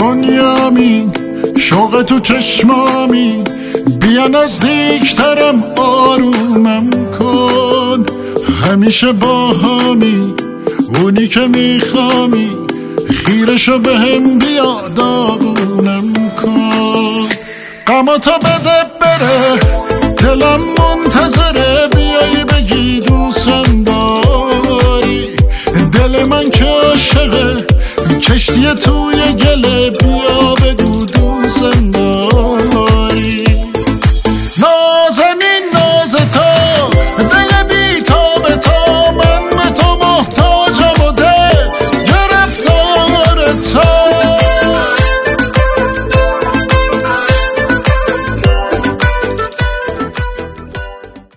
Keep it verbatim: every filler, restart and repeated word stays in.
دنیامی، شوق تو چشمامی، بیا نزدیکترم آرومم کن. همیشه با همی اونی که میخوامی، خیرشو به هم بیا داغونم کن. غماتو بده بره دلم منتظره، بیایی بگی دوستم داری. دل من که عاشقه کشتی توی گله، بیا بگو دوستم داری.